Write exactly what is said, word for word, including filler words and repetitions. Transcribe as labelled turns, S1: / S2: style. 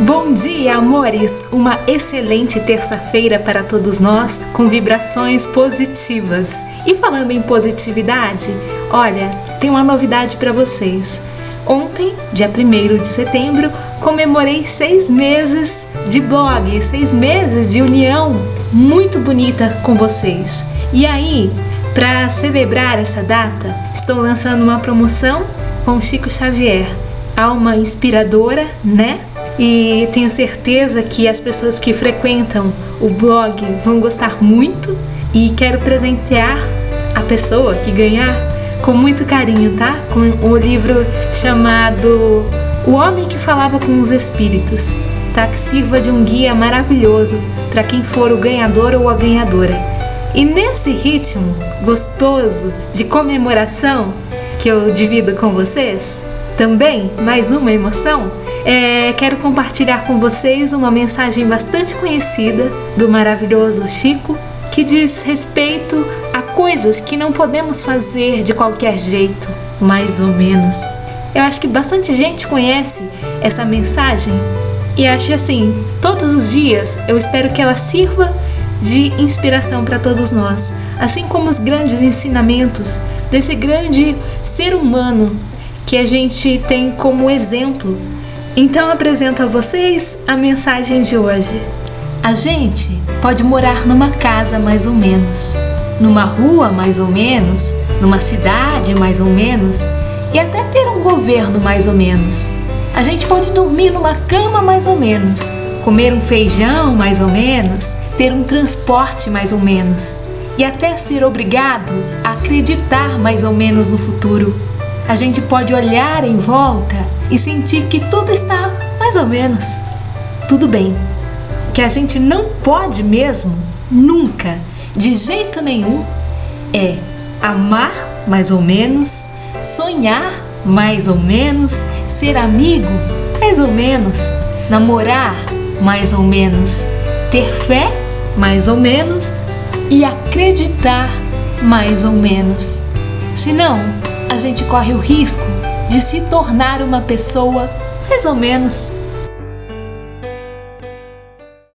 S1: Bom dia, amores! Uma excelente terça-feira para todos nós, com vibrações positivas. E falando em positividade, olha, tem uma novidade para vocês. Ontem, dia primeiro de setembro, comemorei seis meses de blog, seis meses de união muito bonita com vocês. E aí, para celebrar essa data, estou lançando uma promoção com Chico Xavier, alma inspiradora, né? E tenho certeza que as pessoas que frequentam o blog vão gostar muito e quero presentear a pessoa que ganhar com muito carinho, tá? Com um livro chamado O Homem que Falava com os Espíritos, tá? Que sirva de um guia maravilhoso para quem for o ganhador ou a ganhadora. E nesse ritmo gostoso de comemoração que eu divido com vocês, também mais uma emoção, É, quero compartilhar com vocês uma mensagem bastante conhecida do maravilhoso Chico, que diz respeito a coisas que não podemos fazer de qualquer jeito, mais ou menos. Eu acho que bastante gente conhece essa mensagem e acho assim, todos os dias eu espero que ela sirva de inspiração para todos nós, assim como os grandes ensinamentos desse grande ser humano que a gente tem como exemplo. Então apresento a vocês a mensagem de hoje. A gente pode morar numa casa mais ou menos, numa rua mais ou menos, numa cidade mais ou menos e até ter um governo mais ou menos. A gente pode dormir numa cama mais ou menos, comer um feijão mais ou menos, ter um transporte mais ou menos e até ser obrigado a acreditar mais ou menos no futuro. A gente pode olhar em volta e sentir que tudo está mais ou menos tudo bem. O que a gente não pode mesmo, nunca, de jeito nenhum, é amar mais ou menos, sonhar mais ou menos, ser amigo mais ou menos, namorar mais ou menos, ter fé mais ou menos e acreditar mais ou menos. Senão, a gente corre o risco de se tornar uma pessoa mais ou menos.